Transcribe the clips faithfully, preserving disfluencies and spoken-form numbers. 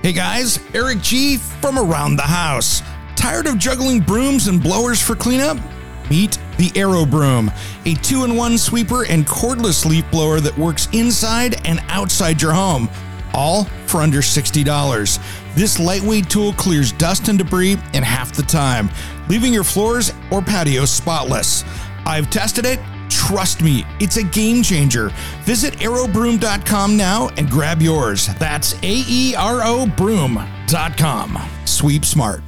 Hey guys, Eric G from Around the House. Tired of juggling brooms and blowers for cleanup? Meet the Aero Broom, a two-in-one sweeper and cordless leaf blower that works inside and outside your home, all for under sixty dollars. This lightweight tool clears dust and debris in half the time, leaving your floors or patio spotless. I've tested it. Trust me, it's a game changer. Visit aero broom dot com now and grab yours. That's A E R O broom dot com. Sweep smart.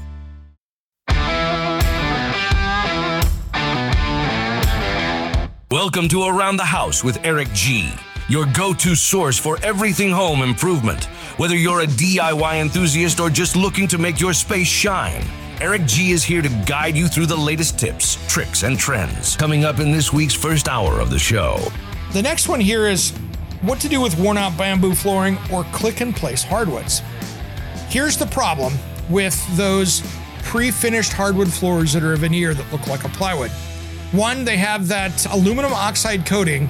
Welcome to Around the House with Eric G, your go-to source for everything home improvement. Whether you're a D I Y enthusiast or just looking to make your space shine, Eric G is here to guide you through the latest tips, tricks, and trends. Coming up in this week's first hour of the show. The next one here is what to do with worn-out bamboo flooring or click-and-place hardwoods. Here's the problem with those pre-finished hardwood floors that are a veneer that look like a plywood. One, they have that aluminum oxide coating,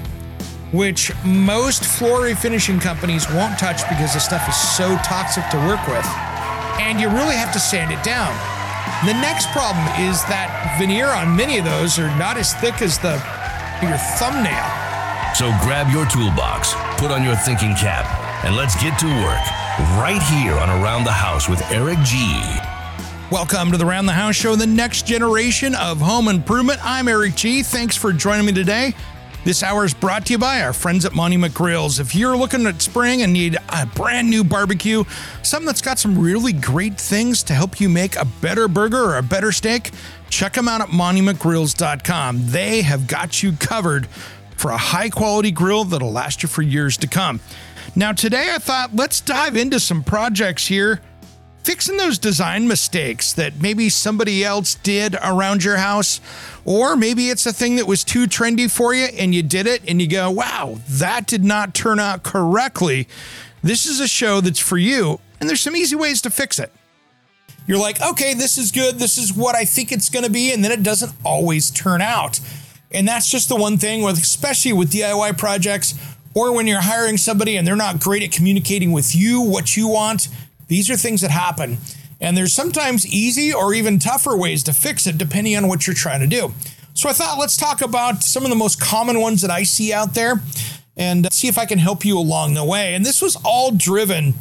which most floor refinishing companies won't touch because the stuff is so toxic to work with, and you really have to sand it down. The next problem is that veneer on many of those are not as thick as the your thumbnail. So grab your toolbox, put on your thinking cap, and let's get to work right here on Around the House with Eric G. Welcome to the Around the House Show, the next generation of home improvement. I'm Eric G. Thanks for joining me today. This hour is brought to you by our friends at Monument Grills. If you're looking at spring and need a brand new barbecue, something that's got some really great things to help you make a better burger or a better steak, check them out at monument grills dot com. They have got you covered for a high-quality grill that'll last you for years to come. Now, today I thought let's dive into some projects here, fixing those design mistakes that maybe somebody else did around your house, or maybe it's a thing that was too trendy for you and you did it and you go, wow, that did not turn out correctly. This is a show that's for you, and there's some easy ways to fix it. You're like, okay, this is good. This is what I think it's going to be. And then it doesn't always turn out. And that's just the one thing with, especially with D I Y projects, or when you're hiring somebody and they're not great at communicating with you what you want. These are things that happen, and there's sometimes easy or even tougher ways to fix it depending on what you're trying to do. So I thought let's talk about some of the most common ones that I see out there and see if I can help you along the way. And this was all driven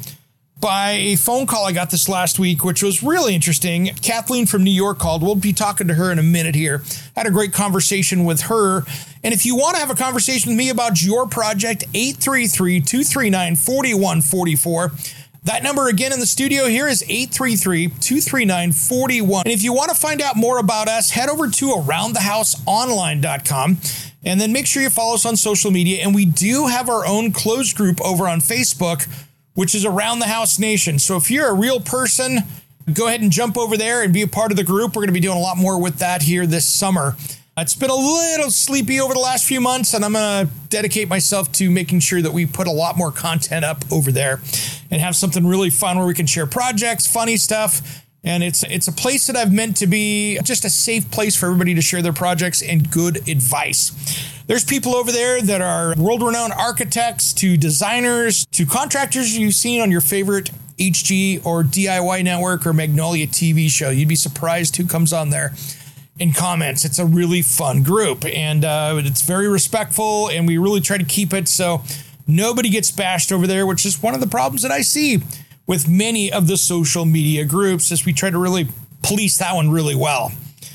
by a phone call I got this last week, which was really interesting. Kathleen from New York called. We'll be talking to her in a minute here. Had a great conversation with her. And if you want to have a conversation with me about your project, eight three three, two three nine, four one four four. That number again in the studio here is eight three three, two three nine, four one. And if you want to find out more about us, head over to around the house online dot com and then make sure you follow us on social media. And we do have our own closed group over on Facebook, which is Around the House Nation. So if you're a real person, go ahead and jump over there and be a part of the group. We're going to be doing a lot more with that here this summer. It's been a little sleepy over the last few months, and I'm going to dedicate myself to making sure that we put a lot more content up over there and have something really fun where we can share projects, funny stuff. And it's it's a place that I've meant to be just a safe place for everybody to share their projects and good advice. There's people over there that are world-renowned architects to designers to contractors you've seen on your favorite H G or D I Y network or Magnolia T V show. You'd be surprised who comes on there in comments. It's a really fun group, and uh, it's very respectful, and we really try to keep it so nobody gets bashed over there, which is one of the problems that I see with many of the social media groups, as we try to really police that one really well.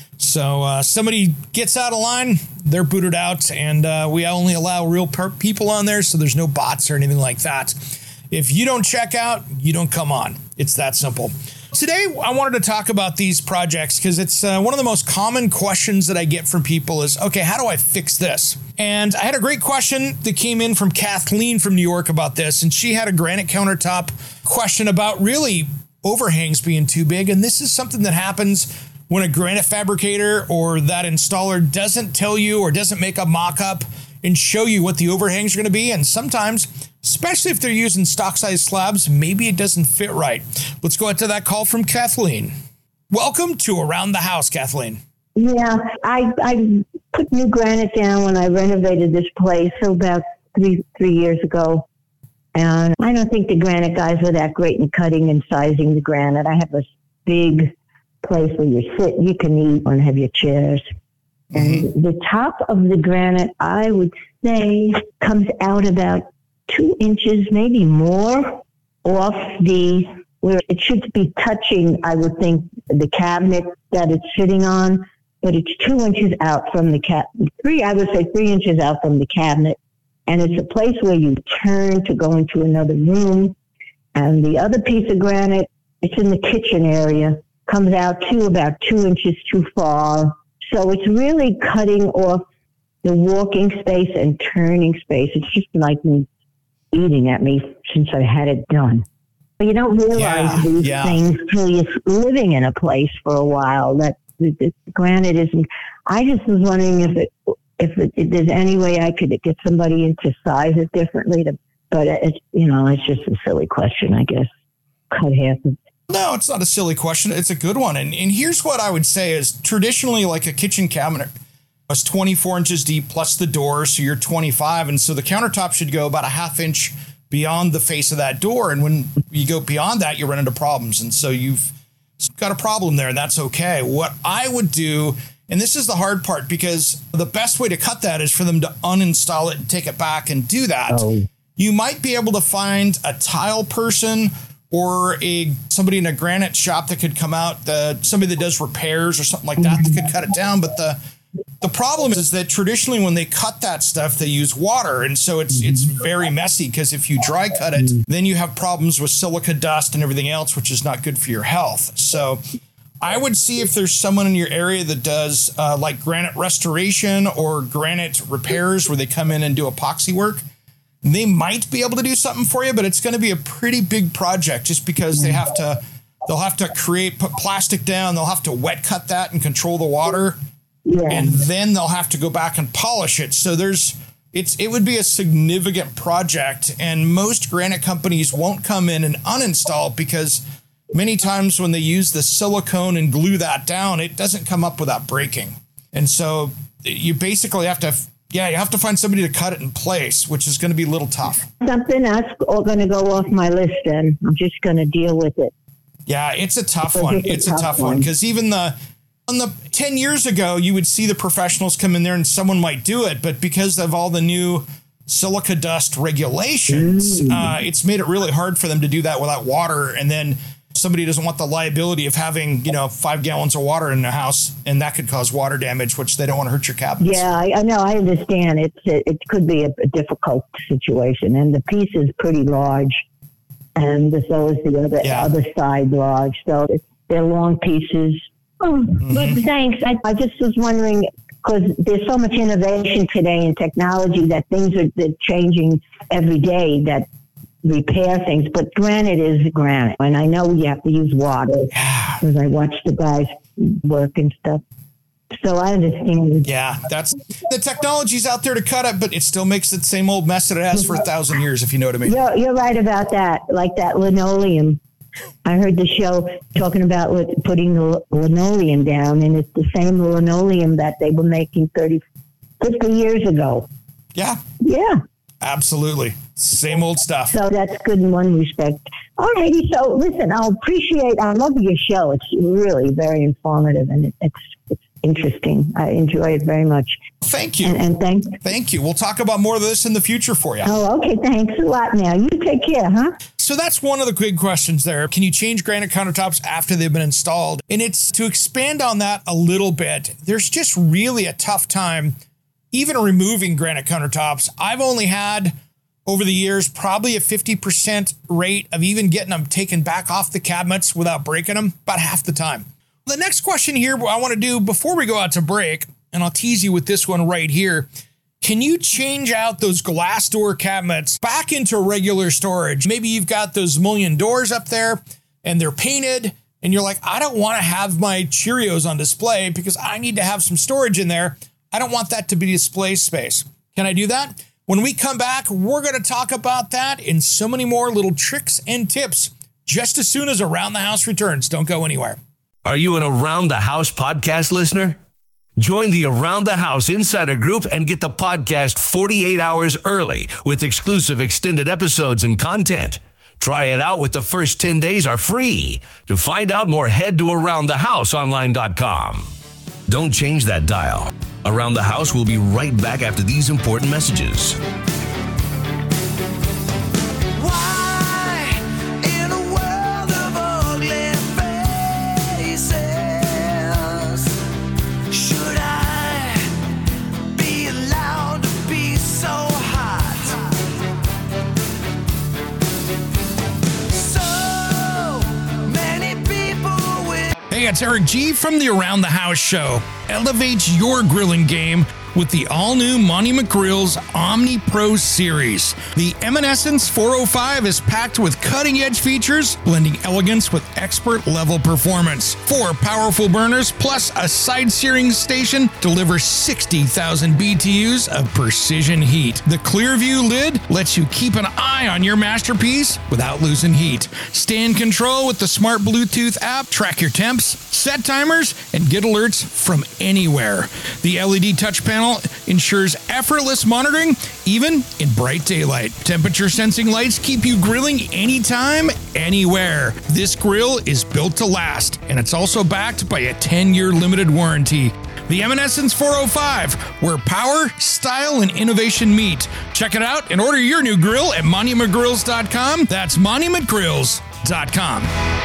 So uh, somebody gets out of line, they're booted out, and uh, we only allow real per- people on there, so there's no bots or anything like that. If you don't check out, you don't come on. It's that simple. Today, I wanted to talk about these projects because it's uh, one of the most common questions that I get from people is, okay, how do I fix this? And I had a great question that came in from Kathleen from New York about this, and she had a granite countertop question about really overhangs being too big. And this is something that happens when a granite fabricator or that installer doesn't tell you or doesn't make a mock-up and show you what the overhangs are going to be. And sometimes, especially if they're using stock size slabs, maybe it doesn't fit right. Let's go into that call from Kathleen. Welcome to Around the House, Kathleen. Yeah, I I put new granite down when I renovated this place so about three three years ago. And I don't think the granite guys were that great in cutting and sizing the granite. I have a big place where you sit, you can eat and have your chairs. And mm-hmm. the top of the granite, I would say, comes out about two inches, maybe more, off the, where it should be touching, I would think, the cabinet that it's sitting on, but it's two inches out from the cat, three, I would say three inches out from the cabinet. And it's a place where you turn to go into another room. And the other piece of granite, it's in the kitchen area, comes out to about two inches too far. So it's really cutting off the walking space and turning space. It's just like me eating at me since I had it done. But you don't realize yeah, these yeah. things till you're living in a place for a while. That the, the granite isn't. I just was wondering if it, if, it, if there's any way I could get somebody in to size it differently. To, but it's you know it's just a silly question, I guess. Cut half of. No, it's not a silly question. It's a good one. And and here's what I would say is traditionally, like a kitchen cabinet was twenty-four inches deep plus the door. So you're twenty-five. And so the countertop should go about a half inch beyond the face of that door. And when you go beyond that, you run into problems. And so you've got a problem there. And that's okay. What I would do, and this is the hard part, because the best way to cut that is for them to uninstall it and take it back and do that. Oh. You might be able to find a tile person or a somebody in a granite shop that could come out, the somebody that does repairs or something like that that could cut it down. But the the problem is that traditionally when they cut that stuff, they use water. And so it's it's very messy, because if you dry cut it, then you have problems with silica dust and everything else, which is not good for your health. So I would see if there's someone in your area that does uh, like granite restoration or granite repairs, where they come in and do epoxy work. They might be able to do something for you, but it's going to be a pretty big project, just because they have to, they'll have to create, put plastic down. They'll have to wet cut that and control the water. Yeah. And then they'll have to go back and polish it. So there's, it's, it would be a significant project, and most granite companies won't come in and uninstall, because many times when they use the silicone and glue that down, it doesn't come up without breaking. And so you basically have to Yeah, you have to find somebody to cut it in place, which is going to be a little tough. Something that's all going to go off my list, and I'm just going to deal with it. Yeah, it's a tough one. It's a tough one, because even the on the ten years ago, you would see the professionals come in there and someone might do it, but because of all the new silica dust regulations, mm. uh, it's made it really hard for them to do that without water. And then somebody doesn't want the liability of having, you know, five gallons of water in the house, and that could cause water damage, which they don't want to hurt your cabinets. Yeah, I, I know. I understand. It's, it, it could be a, a difficult situation, and the piece is pretty large, and so is the other, yeah. other side large. So it's, they're long pieces. Oh, mm-hmm. But thanks. I, I just was wondering, because there's so much innovation today in technology that things are they're changing every day, that repair things, but granite is granite. And I know you have to use water, because I watch the guys work and stuff. So I understand. Yeah, that's the technology's out there to cut it, but it still makes the same old mess that it has for a thousand years, if you know what I mean. You're, you're right about that. Like that linoleum. I heard the show talking about putting the linoleum down, and it's the same linoleum that they were making thirty, fifty years ago. Yeah. Yeah. Absolutely. Same old stuff. So that's good in one respect. All righty. So listen, I'll appreciate, I love your show. It's really very informative, and it, it's it's interesting. I enjoy it very much. Thank you. And, and thank Thank you. We'll talk about more of this in the future for you. Oh, okay. Thanks a lot now. You take care, huh? So that's one of the big questions there. Can you change granite countertops after they've been installed? And it's to expand on that a little bit. There's just really a tough time even removing granite countertops. I've only had over the years probably a fifty percent rate of even getting them taken back off the cabinets without breaking them, about half the time. The next question here I want to do before we go out to break, and I'll tease you with this one right here. Can you change out those glass door cabinets back into regular storage? Maybe you've got those mullion doors up there and they're painted, and you're like, I don't want to have my Cheerios on display because I need to have some storage in there. I don't want that to be display space. Can I do that? When we come back, we're going to talk about that and so many more little tricks and tips just as soon as Around the House returns. Don't go anywhere. Are you an Around the House podcast listener? Join the Around the House Insider Group and get the podcast forty-eight hours early with exclusive extended episodes and content. Try it out with the first ten days are free. To find out more, head to around the house online dot com. Don't change that dial. Around the House will be right back after these important messages. Hey, it's Eric G from the Around the House Show. Elevate your grilling game with the all-new Monty McGrill's Omni Pro series. The Eminence four oh five is packed with cutting-edge features, blending elegance with expert-level performance. Four powerful burners plus a side-searing station deliver sixty thousand B T Us of precision heat. The Clearview lid lets you keep an eye on your masterpiece without losing heat. Stay in control with the smart Bluetooth app, track your temps, set timers, and get alerts from anywhere. The L E D touch panel ensures effortless monitoring, even in bright daylight. Temperature sensing lights keep you grilling anytime, anywhere. This grill is built to last, and it's also backed by a ten-year limited warranty. The Eminence four oh five, where power, style, and innovation meet. Check it out and order your new grill at monument grills dot com. That's monument grills dot com.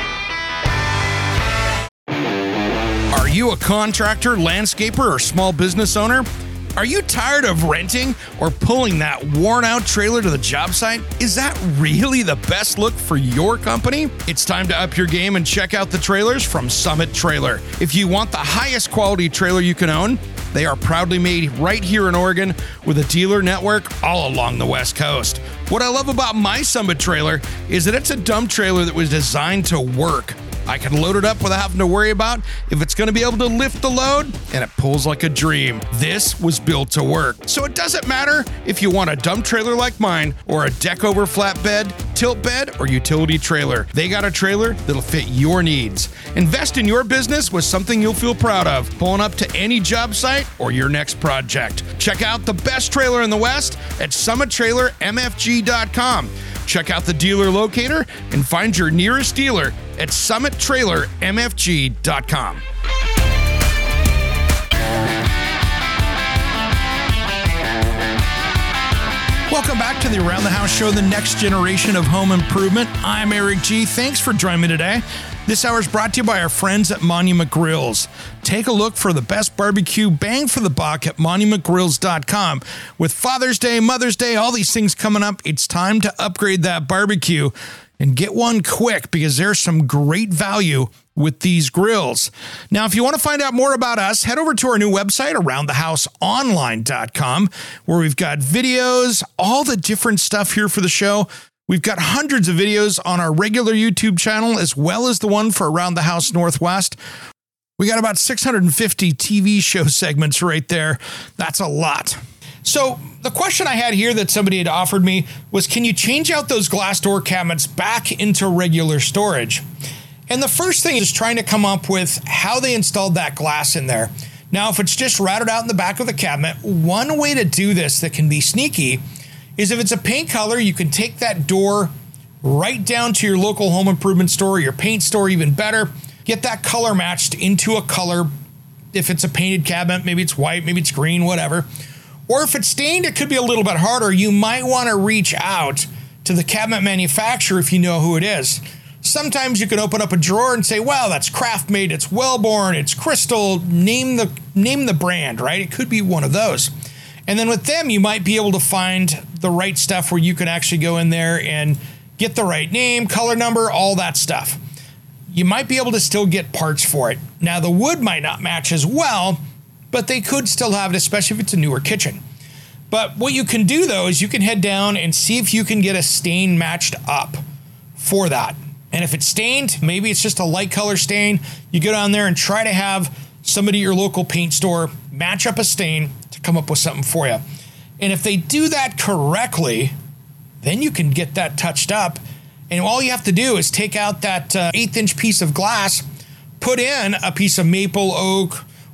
Are you a contractor, landscaper, or small business owner? Are you tired of renting or pulling that worn-out trailer to the job site? Is that really the best look for your company? It's time to up your game and check out the trailers from Summit Trailer. If you want the highest quality trailer you can own, they are proudly made right here in Oregon with a dealer network all along the West Coast. What I love about my Summit Trailer is that it's a dump trailer that was designed to work. I can load it up without having to worry about if it's going to be able to lift the load, and it pulls like a dream. This was built to work. So it doesn't matter if you want a dump trailer like mine or a deck over flatbed, tilt bed, or utility trailer. They got a trailer that'll fit your needs. Invest in your business with something you'll feel proud of, pulling up to any job site or your next project. Check out the best trailer in the West at summit trailer m f g dot com. Check out the dealer locator and find your nearest dealer at summit trailer m f g dot com. Welcome back to the Around the House Show, the next generation of home improvement. I'm Eric G. Thanks for joining me today. This hour is brought to you by our friends at Monument Grills. Take a look for the best barbecue bang for the buck at monument grills dot com. With Father's Day, Mother's Day, all these things coming up, it's time to upgrade that barbecue and get one quick because there's some great value with these grills. Now, if you want to find out more about us, head over to our new website, around the house online dot com, where we've got videos, all the different stuff here for the show. We've got hundreds of videos on our regular YouTube channel, as well as the one for Around the House Northwest. We got about six hundred fifty T V show segments right there. That's a lot. So the question I had here that somebody had offered me was, can you change out those glass door cabinets back into regular storage? And the first thing is trying to come up with how they installed that glass in there. Now, if it's just routed out in the back of the cabinet, one way to do this that can be sneaky is if it's a paint color, you can take that door right down to your local home improvement store, your paint store, even better. Get that color matched into a color. If it's a painted cabinet, maybe it's white, maybe it's green, whatever. Or if it's stained, it could be a little bit harder. You might want to reach out to the cabinet manufacturer if you know who it is. Sometimes you can open up a drawer and say, well, that's Craftmate, it's Wellborn, it's Crystal, name the name the brand, right? It could be one of those. And then with them, you might be able to find the right stuff where you can actually go in there and get the right name, color number, all that stuff. You might be able to still get parts for it. Now, the wood might not match as well, but they could still have it, especially if it's a newer kitchen. But what you can do, though, is you can head down and see if you can get a stain matched up for that. And if it's stained, maybe it's just a light color stain, you go down there and try to have somebody at your local paint store match up a stain to come up with something for you. And if they do that correctly, then you can get that touched up. And all you have to do is take out that uh, eighth inch piece of glass, put in a piece of maple, oak,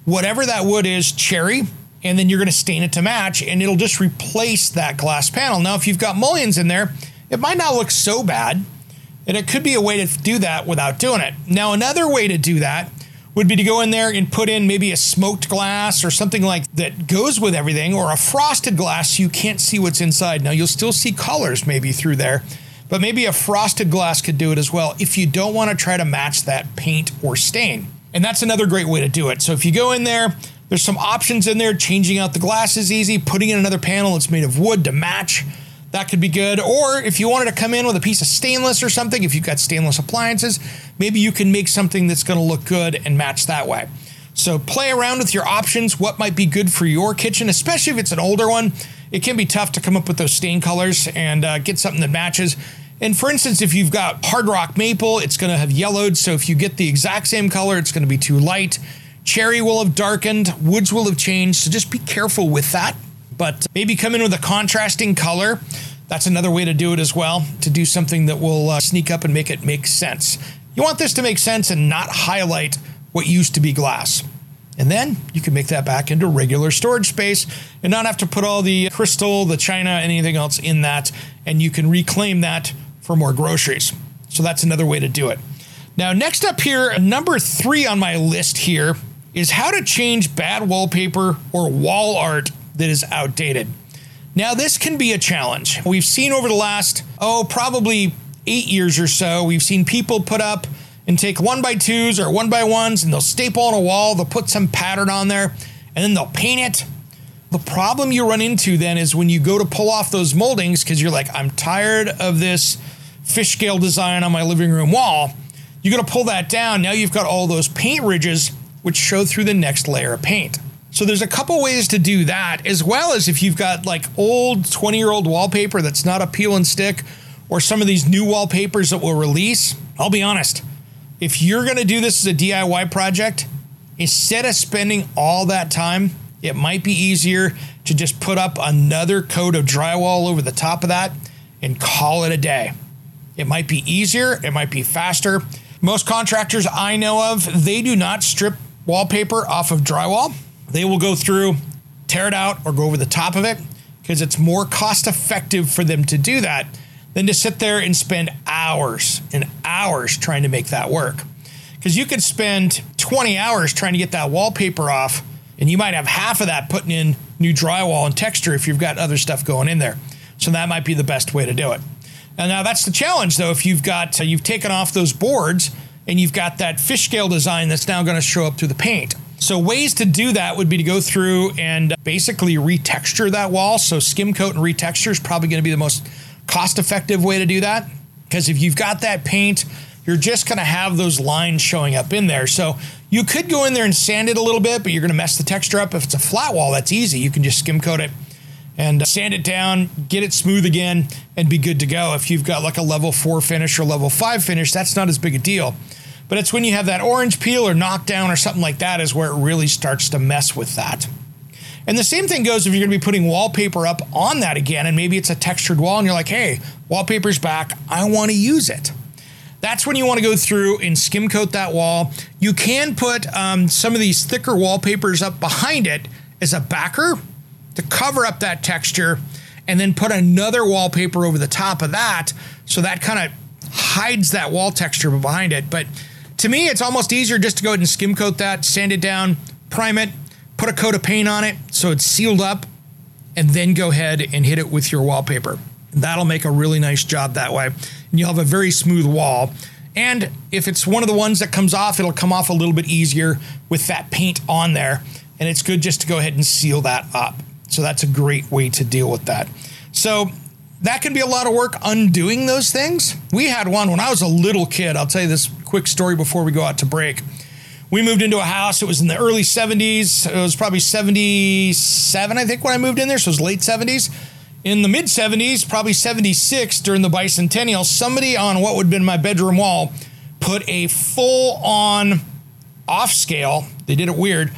whatever that wood is, cherry, and then you're going to stain it to match, and it'll just replace that glass panel. Now, if you've got mullions in there, it might not look so bad, and it could be a way to do that without doing it. Now, another way to do that would be to go in there and put in maybe a smoked glass or something like that goes with everything, or a frosted glass so you can't see what's inside. Now, you'll still see colors maybe through there, but maybe a frosted glass could do it as well if you don't want to try to match that paint or stain. And that's another great way to do it. So if you go in there, there's some options in there. Changing out the glass is easy. Putting in another panel that's made of wood to match, that could be good. Or if you wanted to come in with a piece of stainless or something, if you've got stainless appliances, maybe you can make something that's going to look good and match that way. So play around with your options, what might be good for your kitchen, especially if it's an older one. It can be tough to come up with those stain colors and uh, get something that matches. And for instance, if you've got hard rock maple, it's going to have yellowed. So if you get the exact same color, it's going to be too light. Cherry will have darkened, woods will have changed. So just be careful with that. But maybe come in with a contrasting color. That's another way to do it as well, to do something that will uh, sneak up and make it make sense. You want this to make sense and not highlight what used to be glass. And then you can make that back into regular storage space and not have to put all the crystal, the china, anything else in that. And you can reclaim that for more groceries. So that's another way to do it. Now, next up here, number three on my list here is how to change bad wallpaper or wall art that is outdated. Now, this can be a challenge. We've seen over the last, oh, probably eight years or so, we've seen people put up and take one by twos or one by ones, and they'll staple on a wall, they'll put some pattern on there, and then they'll paint it. The problem you run into then is when you go to pull off those moldings, because you're like, I'm tired of this fish scale design on my living room wall. You got to pull that down. Now you've got all those paint ridges, which show through the next layer of paint. So there's a couple ways to do that, as well as if you've got like old twenty-year-old wallpaper that's not a peel and stick, or some of these new wallpapers that will release. I'll be honest, if you're going to do this as a D I Y project, instead of spending all that time, it might be easier to just put up another coat of drywall over the top of that and call it a day. It might be easier, it might be faster. Most contractors I know of, they do not strip wallpaper off of drywall. They will go through, tear it out, or go over the top of it, because it's more cost effective for them to do that than to sit there and spend hours and hours trying to make that work. Because you could spend twenty hours trying to get that wallpaper off, and you might have half of that putting in new drywall and texture if you've got other stuff going in there. So that might be the best way to do it. And now that's the challenge, though. If you've got, uh, you've taken off those boards and you've got that fish scale design that's now going to show up through the paint. So ways to do that would be to go through and basically retexture that wall. So skim coat and retexture is probably going to be the most cost-effective way to do that. Because if you've got that paint, you're just going to have those lines showing up in there. So you could go in there and sand it a little bit, but you're going to mess the texture up. If it's a flat wall, that's easy. You can just skim coat it and sand it down, get it smooth again, and be good to go. If you've got like a level four finish or level five finish, that's not as big a deal. But it's when you have that orange peel or knockdown or something like that is where it really starts to mess with that. And the same thing goes if you're going to be putting wallpaper up on that again, and maybe it's a textured wall, and you're like, hey, wallpaper's back, I want to use it. That's when you want to go through and skim coat that wall. You can put um, some of these thicker wallpapers up behind it as a backer to cover up that texture, and then put another wallpaper over the top of that, so that kind of hides that wall texture behind it. But to me, it's almost easier just to go ahead and skim coat that, sand it down, prime it, put a coat of paint on it so it's sealed up, and then go ahead and hit it with your wallpaper. That'll make a really nice job that way. And you'll have a very smooth wall. And if it's one of the ones that comes off, it'll come off a little bit easier with that paint on there. And it's good just to go ahead and seal that up. So that's a great way to deal with that. So that can be a lot of work undoing those things. We had one when I was a little kid. I'll tell you this quick story before we go out to break. We moved into a house. It was in the early seventies. It was probably seventy-seven, I think, when I moved in there. So it was late seventies. In the mid seventies, probably seventy-six, during the bicentennial, somebody on what would have been my bedroom wall put a full-on off-scale, they did it weird,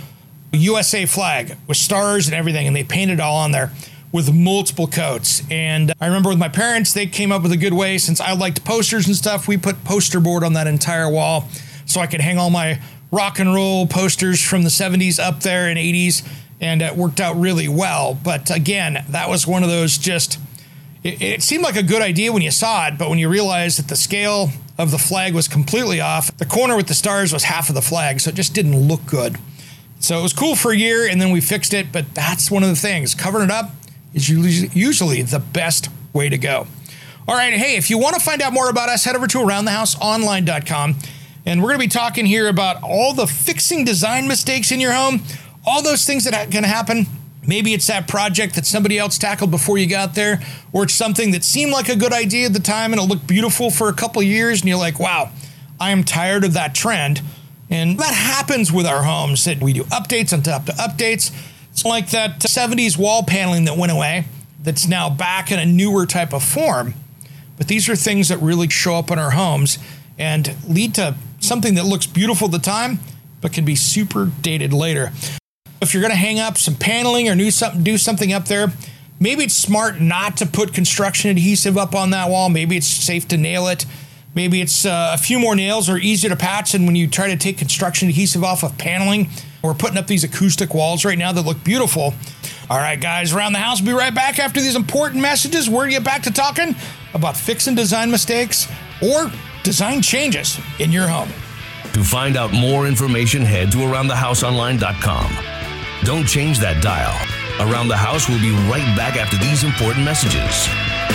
U S A flag with stars and everything, and they painted it all on there with multiple coats. And I remember with my parents, they came up with a good way. Since I liked posters and stuff, we put poster board on that entire wall so I could hang all my rock and roll posters from the seventies up there and eighties, and it worked out really well. But again, that was one of those just, it, it seemed like a good idea when you saw it, but when you realized that the scale of the flag was completely off, the corner with the stars was half of the flag, so it just didn't look good. So it was cool for a year, and then we fixed it, but that's one of the things. Covering it up is usually the best way to go. All right, hey, if you want to find out more about us, head over to around the house online dot com, and we're going to be talking here about all the fixing design mistakes in your home, all those things that can happen. Maybe it's that project that somebody else tackled before you got there, or it's something that seemed like a good idea at the time and it'll look beautiful for a couple of years, and you're like, wow, I am tired of that trend. And that happens with our homes, that we do updates on top of updates. It's like that seventies wall paneling that went away that's now back in a newer type of form. But these are things that really show up in our homes and lead to something that looks beautiful at the time, but can be super dated later. If you're going to hang up some paneling or do something, do something up there, maybe it's smart not to put construction adhesive up on that wall. Maybe it's safe to nail it. Maybe it's uh, a few more nails are easier to patch than when you try to take construction adhesive off of paneling. We're putting up these acoustic walls right now that look beautiful. All right, guys, Around the House will be right back after these important messages. We're going to get back to talking about fixing design mistakes or design changes in your home. To find out more information, head to around the house online dot com. Don't change that dial. Around the House will be right back after these important messages.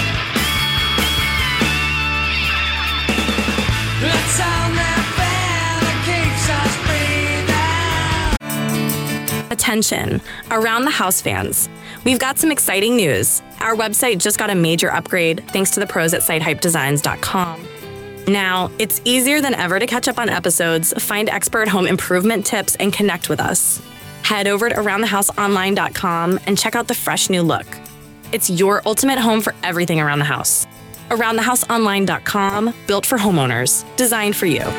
Attention, Around the House fans. We've got some exciting news. Our website just got a major upgrade thanks to the pros at site hype designs dot com. Now, it's easier than ever to catch up on episodes, find expert home improvement tips, and connect with us. Head over to around the house online dot com and check out the fresh new look. It's your ultimate home for everything around the house. around the house online dot com, built for homeowners, designed for you.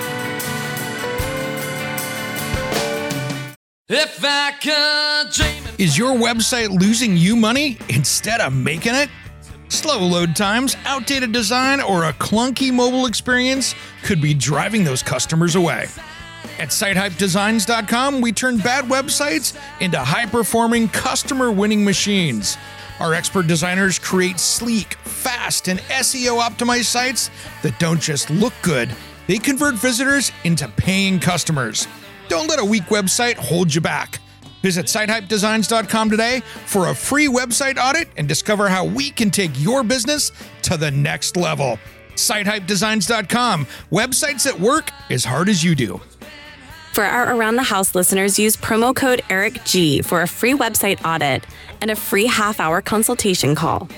If I could dream. Is your website losing you money instead of making it? Slow load times, outdated design, or a clunky mobile experience could be driving those customers away. At site hype designs dot com, we turn bad websites into high-performing, customer-winning machines. Our expert designers create sleek, fast, and S E O-optimized sites that don't just look good, they convert visitors into paying customers. Don't let a weak website hold you back. Visit site hype designs dot com today for a free website audit and discover how we can take your business to the next level. site hype designs dot com, websites that work as hard as you do. For our Around the House listeners, use promo code Eric G for a free website audit and a free half-hour consultation call.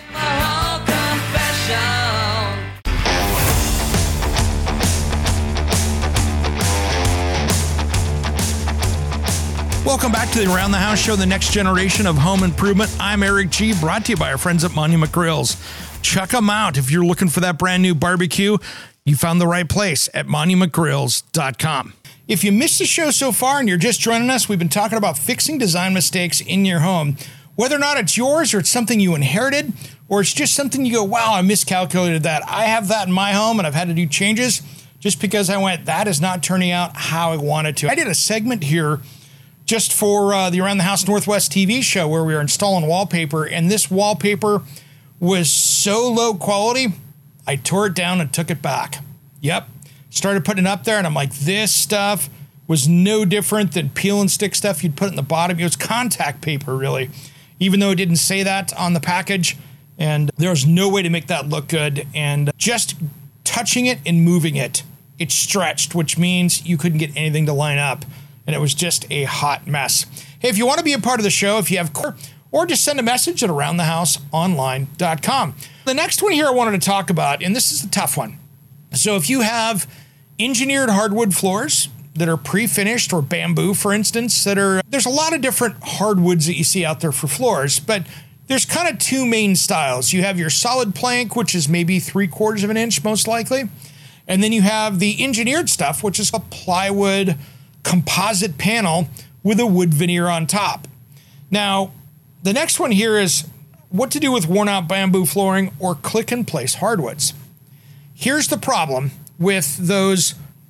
Welcome back to the Around the House show, the next generation of home improvement. I'm Eric G, brought to you by our friends at Monument Grills. Check them out. If you're looking for that brand new barbecue, you found the right place at monument grills dot com. If you missed the show so far and you're just joining us, we've been talking about fixing design mistakes in your home. Whether or not it's yours or it's something you inherited, or it's just something you go, wow, I miscalculated that. I have that in my home and I've had to do changes just because I went, that is not turning out how I wanted to. I did a segment here just for uh, the Around the House Northwest T V show where we were installing wallpaper, and this wallpaper was so low quality, I tore it down and took it back. Yep. Started putting it up there, and I'm like, this stuff was no different than peel and stick stuff you'd put in the bottom. It was contact paper, really, even though it didn't say that on the package, and there was no way to make that look good. And just touching it and moving it, it stretched, which means you couldn't get anything to line up, and it was just a hot mess. Hey, if you want to be a part of the show, if you have core, or just send a message at around the house online dot com. The next one here I wanted to talk about, and this is a tough one. So if you have engineered hardwood floors that are pre-finished, or bamboo, for instance, that are, there's a lot of different hardwoods that you see out there for floors, but there's kind of two main styles. You have your solid plank, which is maybe three quarters of an inch, most likely. And then you have the engineered stuff, which is a plywood composite panel with a wood veneer on top. Now, the next one here is what to do with worn out bamboo flooring or click and place hardwoods. Here's the problem with those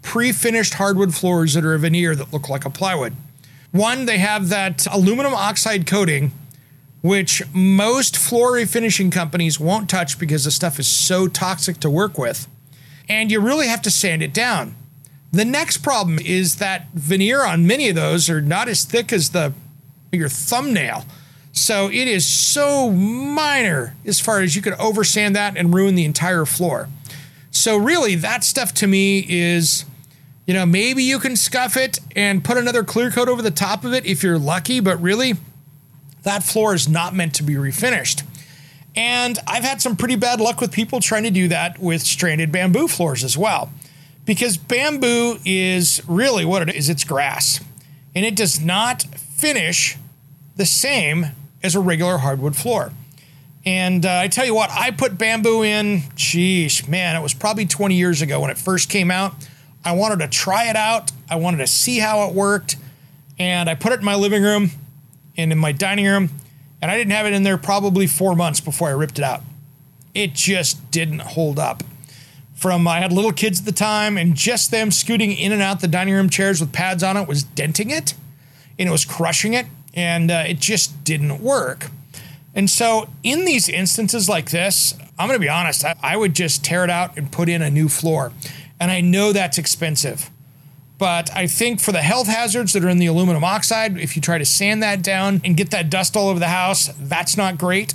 pre-finished hardwood floors that are a veneer that look like a plywood. One, they have that aluminum oxide coating, which most floor refinishing companies won't touch because the stuff is so toxic to work with. And you really have to sand it down. The next problem is that veneer on many of those are not as thick as the your thumbnail. So it is so minor as far as you could oversand that and ruin the entire floor. So really that stuff to me is, you know, maybe you can scuff it and put another clear coat over the top of it if you're lucky, but really that floor is not meant to be refinished. And I've had some pretty bad luck with people trying to do that with stranded bamboo floors as well. Because bamboo is really what it is, it's grass. And it does not finish the same as a regular hardwood floor. And uh, I tell you what, I put bamboo in, geez, man, it was probably twenty years ago when it first came out. I wanted to try it out. I wanted to see how it worked. And I put it in my living room and in my dining room. And I didn't have it in there probably four months before I ripped it out. It just didn't hold up. From, I had little kids at the time, and just them scooting in and out the dining room chairs with pads on it was denting it, and it was crushing it, and uh, it just didn't work. And so in these instances like this, I'm going to be honest, I, I would just tear it out and put in a new floor. And I know that's expensive. But I think for the health hazards that are in the aluminum oxide, if you try to sand that down and get that dust all over the house, that's not great.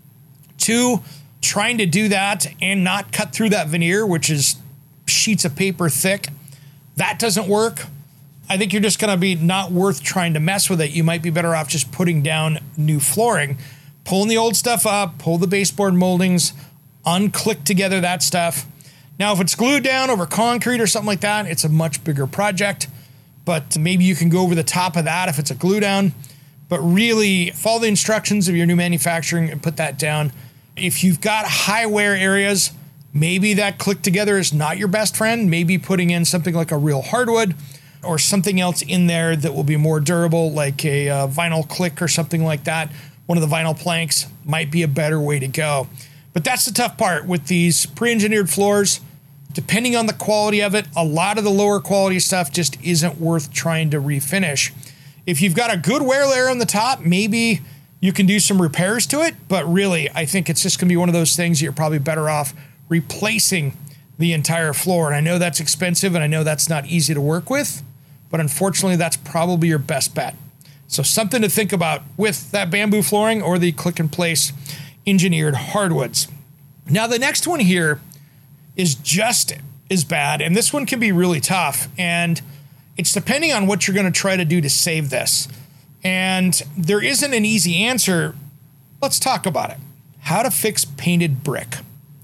Two, trying to do that and not cut through that veneer, which is sheets of paper thick, that doesn't work. I think you're just going to be not worth trying to mess with it. You might be better off just putting down new flooring, pulling the old stuff up, pull the baseboard moldings, unclick together that stuff. Now, if it's glued down over concrete or something like that, it's a much bigger project, but maybe you can go over the top of that if it's a glue down. But really follow the instructions of your new manufacturing and put that down. If you've got high wear areas, maybe that click together is not your best friend. Maybe putting in something like a real hardwood or something else in there that will be more durable, like a uh, vinyl click or something like that. One of the vinyl planks might be a better way to go. But that's the tough part with these pre-engineered floors. Depending on the quality of it, a lot of the lower quality stuff just isn't worth trying to refinish. If you've got a good wear layer on the top, maybe you can do some repairs to it, but really, I think it's just going to be one of those things that you're probably better off replacing the entire floor. And I know that's expensive, and I know that's not easy to work with, but unfortunately, that's probably your best bet. So something to think about with that bamboo flooring or the click and place engineered hardwoods. Now, the next one here is just as bad, and this one can be really tough, and it's depending on what you're going to try to do to save this. And there isn't an easy answer. Let's talk about it. How to fix painted brick.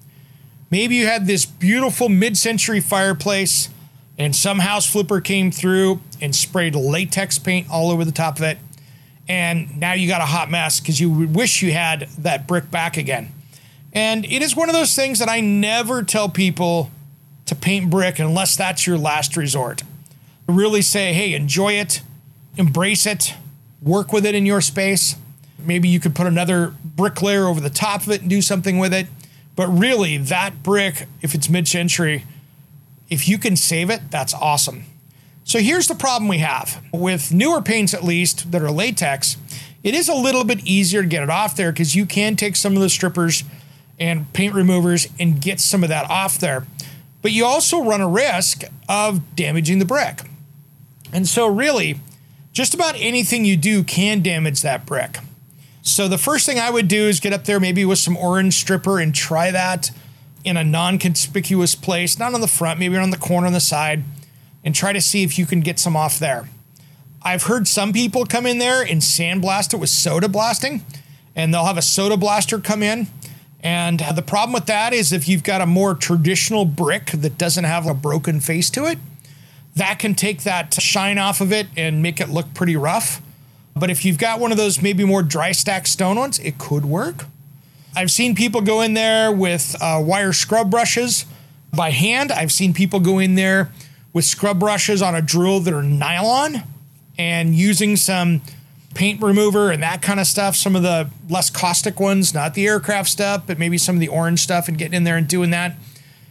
Maybe you had this beautiful mid-century fireplace and some house flipper came through and sprayed latex paint all over the top of it, and now you got a hot mess because you wish you had that brick back again. And it is one of those things that I never tell people to paint brick unless that's your last resort. I really say, hey, enjoy it, embrace it, work with it in your space. Maybe you could put another brick layer over the top of it and do something with it. But really, that brick, if it's mid-century, if you can save it, that's awesome. So here's the problem we have. With newer paints, at least, that are latex, it is a little bit easier to get it off there because you can take some of the strippers and paint removers and get some of that off there. But you also run a risk of damaging the brick. And so really, just about anything you do can damage that brick. So the first thing I would do is get up there maybe with some orange stripper and try that in a non-conspicuous place, not on the front, maybe on the corner on the side, and try to see if you can get some off there. I've heard some people come in there and sandblast it with soda blasting, and they'll have a soda blaster come in. And the problem with that is if you've got a more traditional brick that doesn't have a broken face to it, that can take that shine off of it and make it look pretty rough. But if you've got one of those maybe more dry stack stone ones, it could work. I've seen people go in there with uh, wire scrub brushes by hand. I've seen people go in there with scrub brushes on a drill that are nylon and using some paint remover and that kind of stuff, some of the less caustic ones, not the aircraft stuff, but maybe some of the orange stuff, and getting in there and doing that.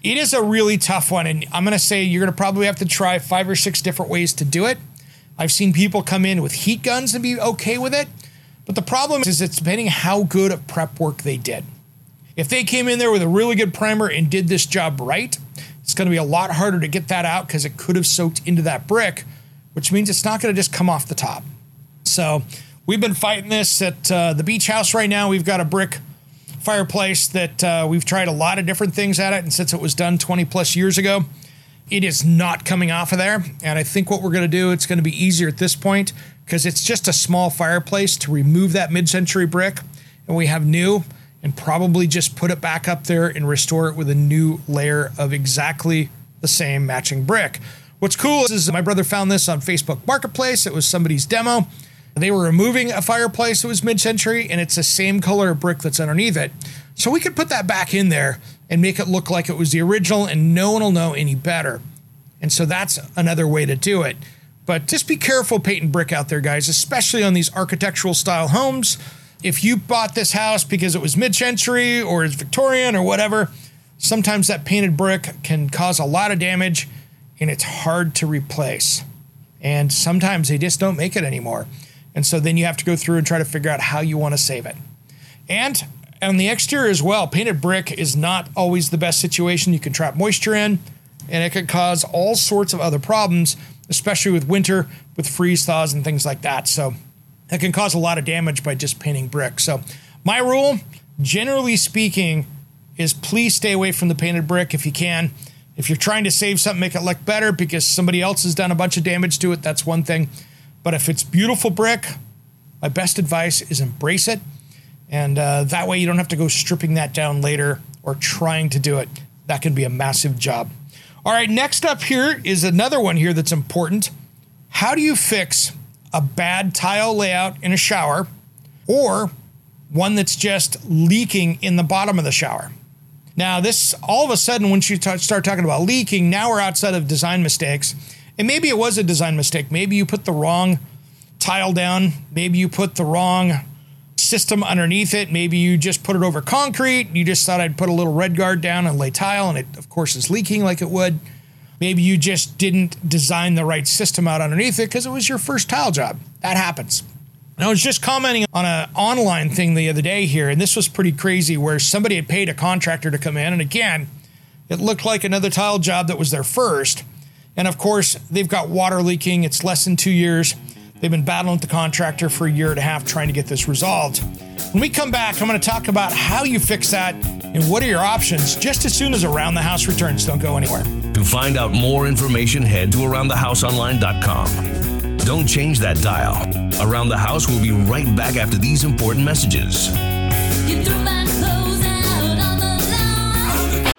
It is a really tough one, and I'm going to say you're going to probably have to try five or six different ways to do it. I've seen people come in with heat guns and be okay with it, but the problem is it's depending how good of prep work they did. If they came in there with a really good primer and did this job right, it's going to be a lot harder to get that out because it could have soaked into that brick, which means it's not going to just come off the top. So we've been fighting this at uh, the beach house right now. We've got a brick fireplace that uh, we've tried a lot of different things at it, and since it was done twenty plus years ago, it is not coming off of there. And I think what we're going to do, it's going to be easier at this point because it's just a small fireplace to remove that mid-century brick, and we have new, and probably just put it back up there and restore it with a new layer of exactly the same matching brick. What's cool is my brother found this on Facebook Marketplace. It was somebody's demo. They were removing a fireplace that was mid-century, and it's the same color of brick that's underneath it. So we could put that back in there and make it look like it was the original, and no one will know any better. And so that's another way to do it. But just be careful painting brick out there, guys, especially on these architectural style homes. If you bought this house because it was mid-century or it's Victorian or whatever, sometimes that painted brick can cause a lot of damage, and it's hard to replace. And sometimes they just don't make it anymore. And so then you have to go through and try to figure out how you want to save it. And on the exterior as well, painted brick is not always the best situation. You can trap moisture in, and it could cause all sorts of other problems, especially with winter, with freeze thaws and things like that. So that can cause a lot of damage by just painting brick. So my rule, generally speaking, is please stay away from the painted brick if you can. If you're trying to save something, make it look better because somebody else has done a bunch of damage to it, that's one thing. But if it's beautiful brick, my best advice is embrace it. And uh, that way you don't have to go stripping that down later or trying to do it. That can be a massive job. All right, next up here is another one here that's important. How do you fix a bad tile layout in a shower or one that's just leaking in the bottom of the shower? Now this, all of a sudden, once you t- start talking about leaking, now we're outside of design mistakes. And maybe it was a design mistake. Maybe you put the wrong tile down. Maybe you put the wrong system underneath it. Maybe you just put it over concrete. You just thought I'd put a little red guard down and lay tile, and it, of course, is leaking like it would. Maybe you just didn't design the right system out underneath it because it was your first tile job. That happens. And I was just commenting on an online thing the other day here, and this was pretty crazy, where somebody had paid a contractor to come in, and again, it looked like another tile job that was their first. And of course, they've got water leaking. It's less than two years. They've been battling with the contractor for a year and a half trying to get this resolved. When we come back, I'm going to talk about how you fix that and what are your options just as soon as Around the House returns. Don't go anywhere. To find out more information, head to around the house online dot com. Don't change that dial. Around the House will be right back after these important messages. You threw my clothes out on the lawn.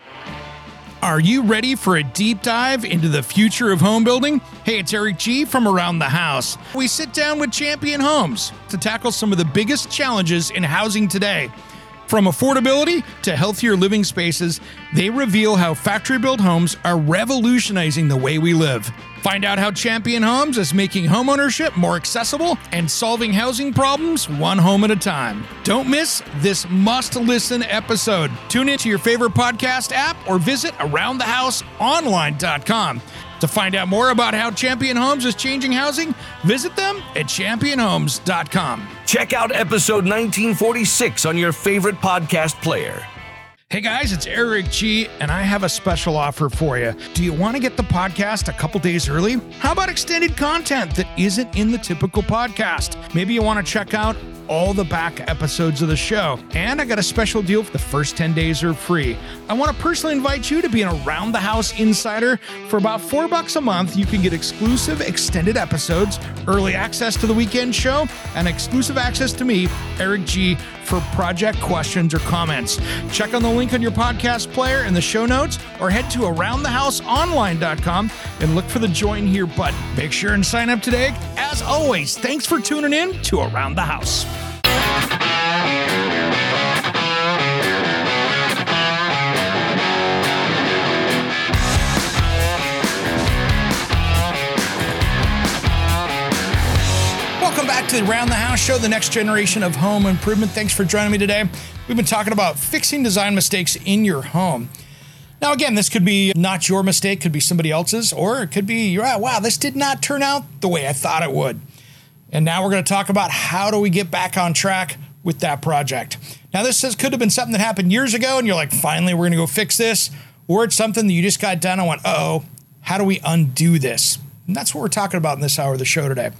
Are you ready for a deep dive into the future of home building? Hey, it's Eric G. from Around the House. We sit down with Champion Homes to tackle some of the biggest challenges in housing today. From affordability to healthier living spaces, they reveal how factory-built homes are revolutionizing the way we live. Find out how Champion Homes is making homeownership more accessible and solving housing problems one home at a time. Don't miss this must-listen episode. Tune into your favorite podcast app or visit around the house online dot com. To find out more about how Champion Homes is changing housing, visit them at champion homes dot com. Check out episode nineteen forty-six on your favorite podcast player. Hey guys, it's Eric G, and I have a special offer for you. Do you want to get the podcast a couple days early? How about extended content that isn't in the typical podcast? Maybe you want to check out all the back episodes of the show. And I got a special deal for the first ten days are free. I want to personally invite you to be an Around the House insider. For about four bucks a month, you can get exclusive extended episodes, early access to the weekend show, and exclusive access to me, Eric G, for project questions or comments. Check on the link on your podcast player in the show notes or head to around the house online dot com and look for the join here button. Make sure and sign up today. As always, thanks for tuning in to Around the House. Welcome back to the Around the House show, the next generation of home improvement. Thanks for joining me today. We've been talking about fixing design mistakes in your home. Now, again, this could be not your mistake, could be somebody else's, or it could be, you're right, wow, this did not turn out the way I thought it would. And now we're going to talk about how do we get back on track with that project. Now, this is, could have been something that happened years ago, and you're like, finally, we're going to go fix this. Or it's something that you just got done and went, uh-oh, how do we undo this? And that's what we're talking about in this hour of the show today.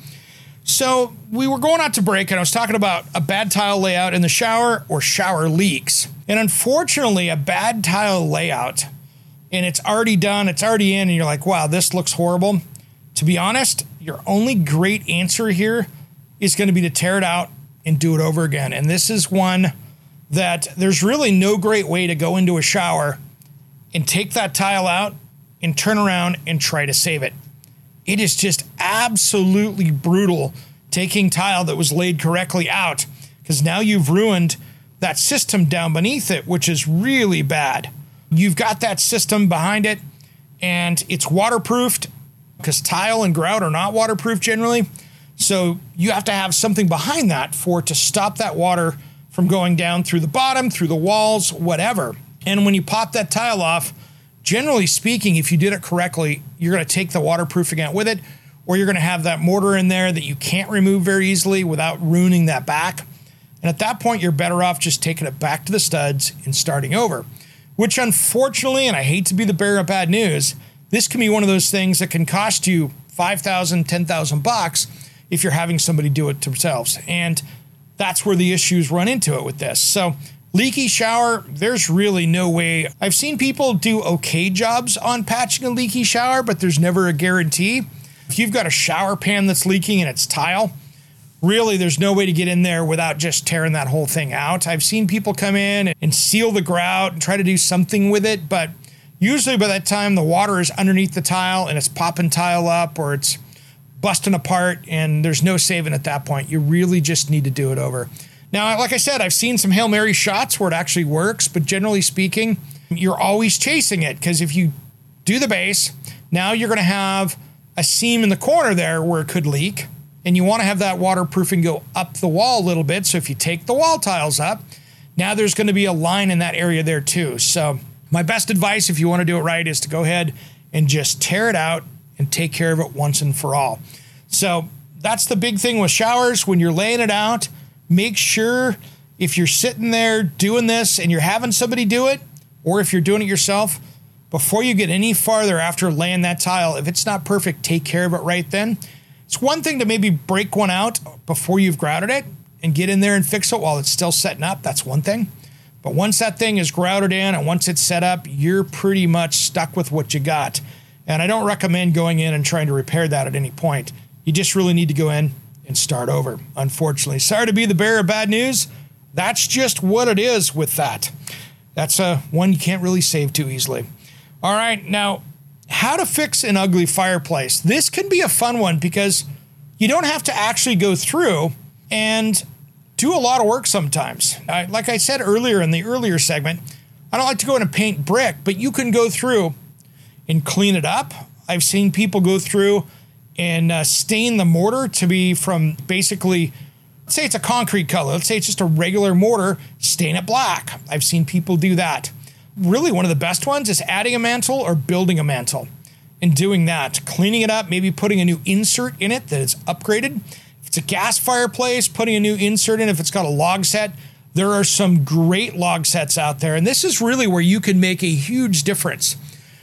So we were going out to break, and I was talking about a bad tile layout in the shower or shower leaks. And unfortunately, a bad tile layout, and it's already done, it's already in, and you're like, wow, this looks horrible. To be honest, your only great answer here is going to be to tear it out and do it over again. And this is one that there's really no great way to go into a shower and take that tile out and turn around and try to save it. It is just absolutely brutal taking tile that was laid correctly out, because now you've ruined that system down beneath it, which is really bad. You've got that system behind it, and it's waterproofed, because tile and grout are not waterproof generally. So you have to have something behind that for it to stop that water from going down through the bottom, through the walls, whatever. And when you pop that tile off, generally speaking, if you did it correctly, you're going to take the waterproofing out with it, or you're going to have that mortar in there that you can't remove very easily without ruining that back. And at that point, you're better off just taking it back to the studs and starting over, which unfortunately, and I hate to be the bearer of bad news, this can be one of those things that can cost you five thousand, ten thousand bucks if you're having somebody do it themselves. And that's where the issues run into it with this. So leaky shower, there's really no way. I've seen people do okay jobs on patching a leaky shower, but there's never a guarantee. If you've got a shower pan that's leaking and it's tile, really there's no way to get in there without just tearing that whole thing out. I've seen people come in and seal the grout and try to do something with it, but usually by that time the water is underneath the tile and it's popping tile up or it's busting apart, and there's no saving at that point. You really just need to do it over. Now, like I said, I've seen some Hail Mary shots where it actually works, but generally speaking, you're always chasing it, because if you do the base, now you're going to have a seam in the corner there where it could leak, and you want to have that waterproofing go up the wall a little bit. So if you take the wall tiles up, now there's going to be a line in that area there too. So my best advice, if you want to do it right, is to go ahead and just tear it out and take care of it once and for all. So that's the big thing with showers. When you're laying it out, make sure if you're sitting there doing this and you're having somebody do it, or if you're doing it yourself, before you get any farther after laying that tile, if it's not perfect, take care of it right then. It's one thing to maybe break one out before you've grouted it and get in there and fix it while it's still setting up. That's one thing. But once that thing is grouted in and once it's set up, you're pretty much stuck with what you got. And I don't recommend going in and trying to repair that at any point. You just really need to go in and start over, unfortunately. Sorry to be the bearer of bad news. That's just what it is with that. That's a one you can't really save too easily. All right, now, how to fix an ugly fireplace. This can be a fun one because you don't have to actually go through and do a lot of work sometimes. Uh, like I said earlier in the earlier segment, I don't like to go in and paint brick, but you can go through and clean it up. I've seen people go through and uh, stain the mortar to be from basically, let's say it's a concrete color. Let's say it's just a regular mortar, stain it black. I've sseen people do that. Really, one of the best ones is adding a mantle or building a mantle and doing that. Cleaning it up, maybe putting a new insert in it that is upgraded. If it's a gas fireplace, putting a new insert in. If it's got a log set, there are some great log sets out there. And this is really where you can make a huge difference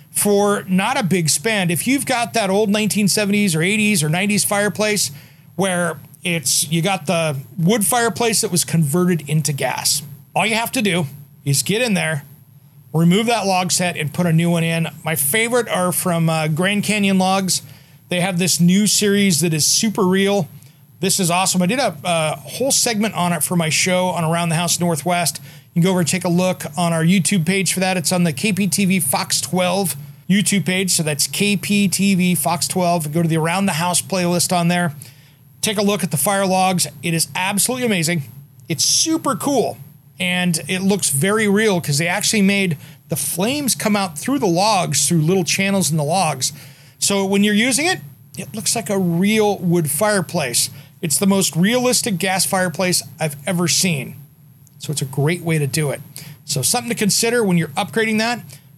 for not a big spend. If you've got that old nineteen seventies or eighties or nineties fireplace where it's you got the wood fireplace that was converted into gas, all you have to do is get in there, remove that log set, and put a new one in. My favorite are from uh, Grand Canyon Logs. They have this new series that is super real. This is awesome. I did a, a whole segment on it for my show on Around the House Northwest. You can go over and take a look on our YouTube page for that. It's on the K P T V Fox twelve YouTube page. So that's K P T V Fox twelve. Go to the Around the House playlist on there. Take a look at the fire logs. It is absolutely amazing. It's super cool. And it looks very real because they actually made the flames come out through the logs, through little channels in the logs. So when you're using it, it looks like a real wood fireplace. It's the most realistic gas fireplace I've ever seen. So it's a great way to do it. So something to consider when you're upgrading that.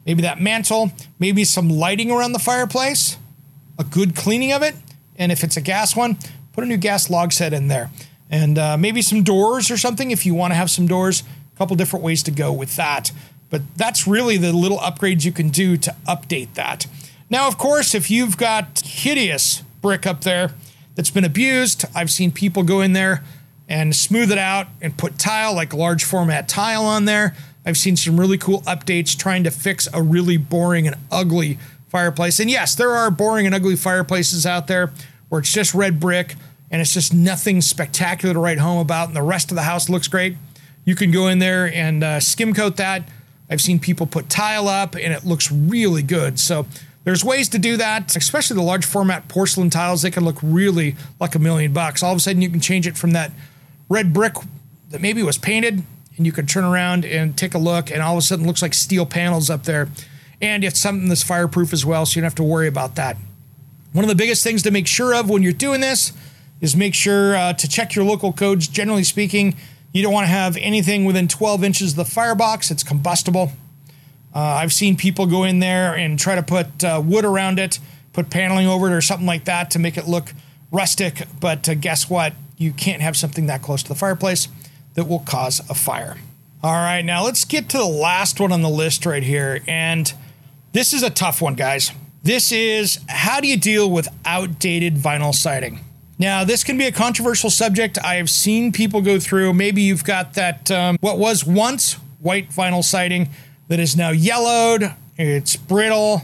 maybe that mantle, maybe some lighting around the fireplace, a good cleaning of it. And if it's a gas one, put a new gas log set in there. And uh, maybe some doors or something if you want to have some doors. A couple different ways to go with that. But that's really the little upgrades you can do to update that. Now, of course, if you've got hideous brick up there that's been abused, I've seen people go in there and smooth it out and put tile, like large format tile on there. I've seen some really cool updates trying to fix a really boring and ugly fireplace. And yes, there are boring and ugly fireplaces out there where it's just red brick and it's just nothing spectacular to write home about and the rest of the house looks great. You can go in there and uh, skim coat that. I've seen people put tile up and it looks really good. So there's ways to do that, especially the large format porcelain tiles. They can look really like a million bucks. All of a sudden you can change it from that red brick that maybe was painted, and you can turn around and take a look, and all of a sudden it looks like steel panels up there. And it's something that's fireproof as well, so you don't have to worry about that. One of the biggest things to make sure of when you're doing this is make sure uh, to check your local codes. Generally speaking, you don't want to have anything within twelve inches of the firebox. It's combustible. Uh, I've seen people go in there and try to put uh, wood around it, put paneling over it or something like that to make it look rustic. But uh, guess what? You can't have something that close to the fireplace that will cause a fire. All right, now let's get to the last one on the list right here. And this is a tough one, guys. This is, how do you deal with outdated vinyl siding? Now, this can be a controversial subject. I have seen people go through, maybe you've got that, um, what was once white vinyl siding that is now yellowed, it's brittle,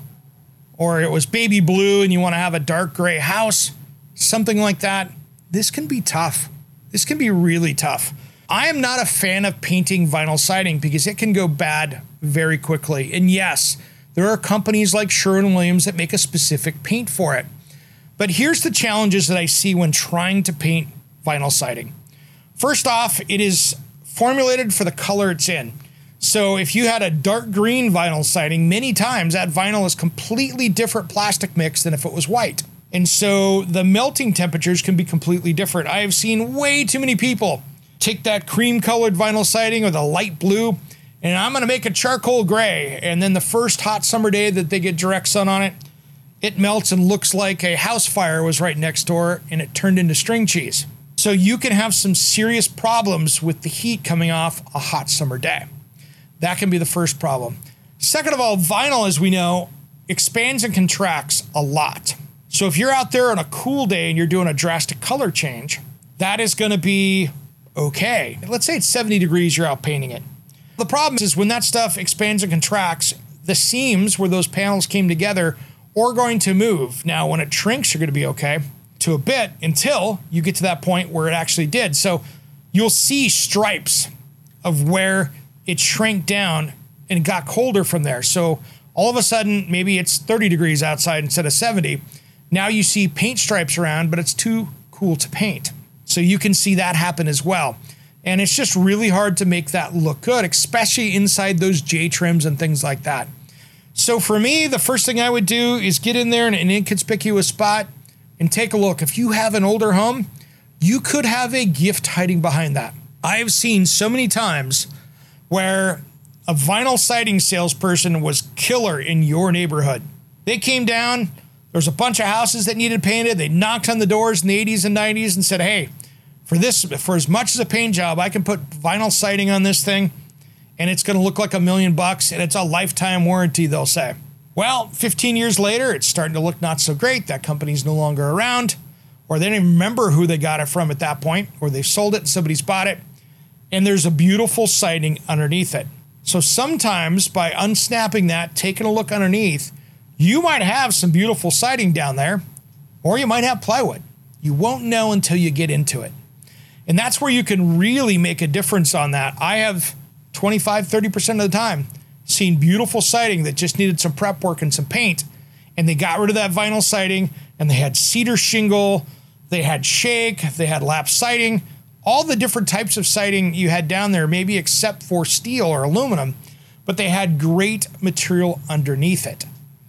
or it was baby blue and you want to have a dark gray house, something like that. This can be tough. This can be really tough. I am not a fan of painting vinyl siding because it can go bad very quickly. And yes, there are companies like Sherwin-Williams that make a specific paint for it. But here's the challenges that I see when trying to paint vinyl siding. First off, it is formulated for the color it's in. So if you had a dark green vinyl siding, many times that vinyl is completely different plastic mix than if it was white. And so the melting temperatures can be completely different. I have seen way too many people take that cream colored vinyl siding or the light blue, and I'm going to make a charcoal gray. And then the first hot summer day that they get direct sun on it, it melts and looks like a house fire was right next door and it turned into string cheese. So you can have some serious problems with the heat coming off a hot summer day. That can be the first problem. Second of all, vinyl, as we know, expands and contracts a lot. So if you're out there on a cool day and you're doing a drastic color change, that is going to be okay. Let's say it's seventy degrees, you're out painting it. The problem is when that stuff expands and contracts, the seams where those panels came together are going to move. Now, when it shrinks, you're going to be okay to a bit until you get to that point where it actually did. So you'll see stripes of where it shrank down and got colder from there. So all of a sudden, maybe it's thirty degrees outside instead of seventy. Now you see paint stripes around, but it's too cool to paint. So you can see that happen as well. And it's just really hard to make that look good, especially inside those J-trims and things like that. So for me, the first thing I would do is get in there in an inconspicuous spot and take a look. If you have an older home, you could have a gift hiding behind that. I have seen so many times where a vinyl siding salesperson was killer in your neighborhood. They came down, there was a bunch of houses that needed painted. They knocked on the doors in the eighties and nineties and said, hey, for this, for as much as a paint job, I can put vinyl siding on this thing and it's going to look like a million bucks and it's a lifetime warranty, they'll say. Well, fifteen years later, it's starting to look not so great. That company's no longer around, or they don't even remember who they got it from at that point, or they've sold it and somebody's bought it, and there's a beautiful siding underneath it. So sometimes by unsnapping that, taking a look underneath, you might have some beautiful siding down there, or you might have plywood. You won't know until you get into it. And that's where you can really make a difference on that. I have twenty-five, thirty percent of the time seen beautiful siding that just needed some prep work and some paint, and they got rid of that vinyl siding, and they had cedar shingle, they had shake, they had lap siding, all the different types of siding you had down there, maybe except for steel or aluminum, but they had great material underneath it.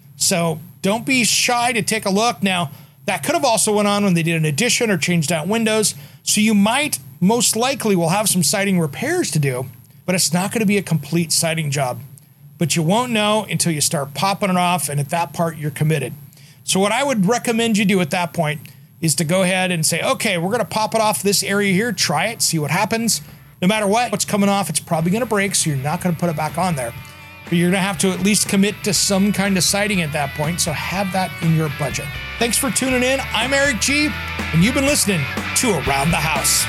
So don't be shy to take a look. Now, that could have also went on when they did an addition or changed out windows, so you might, most likely, will have some siding repairs to do, but it's not going to be a complete siding job. but you won't know until you start popping it off, and at that part, you're committed. So what I would recommend you do at that point is to go ahead and say, okay, we're going to pop it off this area here, try it, see what happens. No matter what, what's coming off, it's probably going to break, so you're not going to put it back on there. But you're going to have to at least commit to some kind of siding at that point, so have that in your budget. Thanks for tuning in. I'm Eric G, and you've been listening to Around the House.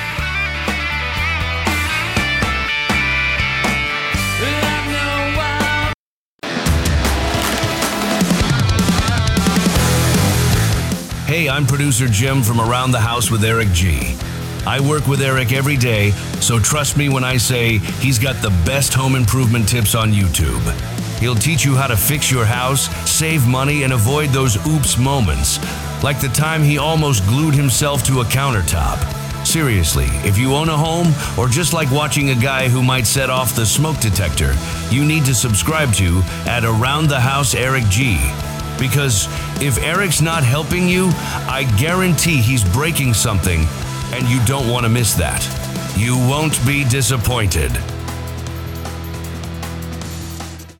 Hey, I'm producer Jim from Around the House with Eric G. I work with Eric every day, so trust me when I say he's got the best home improvement tips on YouTube. He'll teach you how to fix your house, save money, and avoid those oops moments, like the time he almost glued himself to a countertop. Seriously, if you own a home, or just like watching a guy who might set off the smoke detector, you need to subscribe to at Around the House Eric G. Because if Eric's not helping you, I guarantee he's breaking something, and you don't want to miss that. You won't be disappointed.